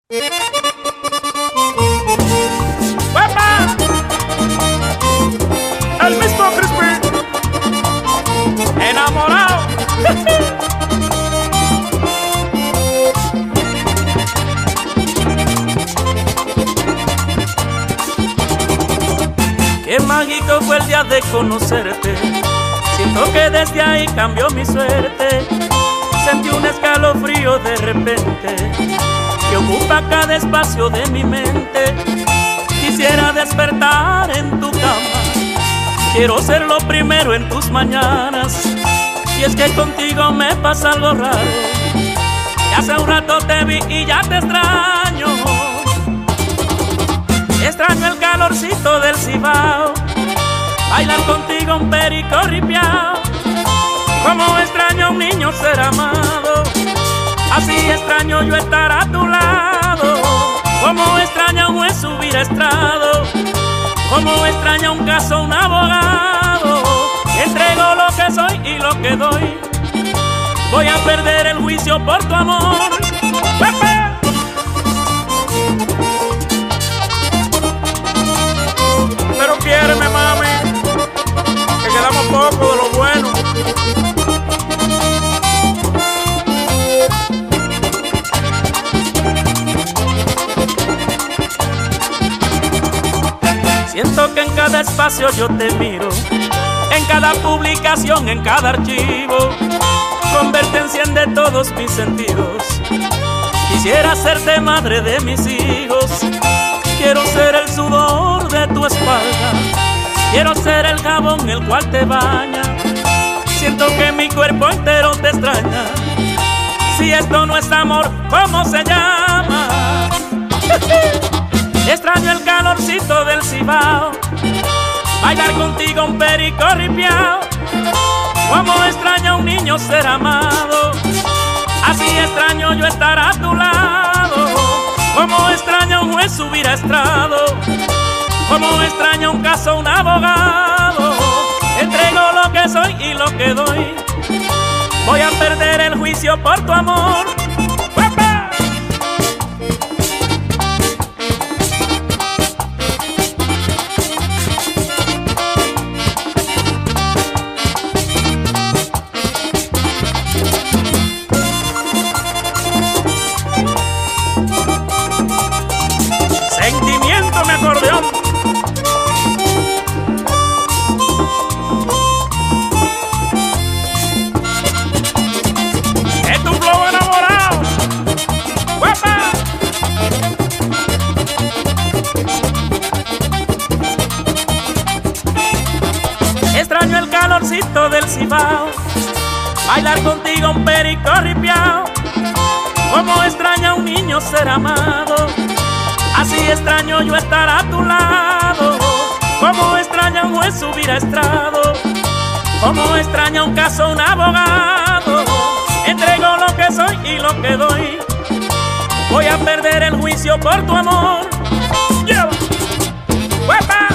¡Papá! El mismo Crispy, enamorado. Qué mágico fue el día de conocerte. Siento que desde ahí cambió mi suerte. Sentí un escalofrío de repente que ocupa cada espacio de mi mente. Quisiera despertar en tu cama, quiero ser lo primero en tus mañanas. Y es que contigo me pasa algo raro, y hace un rato te vi y ya te extraño. Extraño el calorcito del Cibao, bailar contigo un perico ripiao. Como extraño a un niño ser amado, así extraño yo estar a tu lado. Como extraño a un juez subir a estrado, como extraño a un caso un abogado. Entrego lo que soy y lo que doy, voy a perder el juicio por tu amor. ¡Pepe! Pero quiéreme, mami, que quedamos poco de lo bueno. Siento que en cada espacio yo te miro, en cada publicación, en cada archivo. Con verte enciende todos mis sentidos. Quisiera serte madre de mis hijos. Quiero ser el sudor de tu espalda, quiero ser el jabón el cual te baña. Siento que mi cuerpo entero te extraña. Si esto no es amor, ¿cómo se llama? Extraño el calorcito del Cibao, bailar contigo un perico ripiao. Como extraño a un niño ser amado, así extraño yo estar a tu lado. Como extraño a un juez subir a estrado, como extraño un caso un abogado. Entrego lo que soy y lo que doy, voy a perder el juicio por tu amor. Sentimiento, mi acordeón. Es tu flow enamorado. ¡Guapa! Extraño el calorcito del Cibao, bailar contigo un perico ripiao. Como extraña a un niño ser amado, así extraño yo estar a tu lado. Como extraña un juez subir a estrado, como extraña un caso un abogado. Entrego lo que soy y lo que doy, voy a perder el juicio por tu amor. ¡Uepa!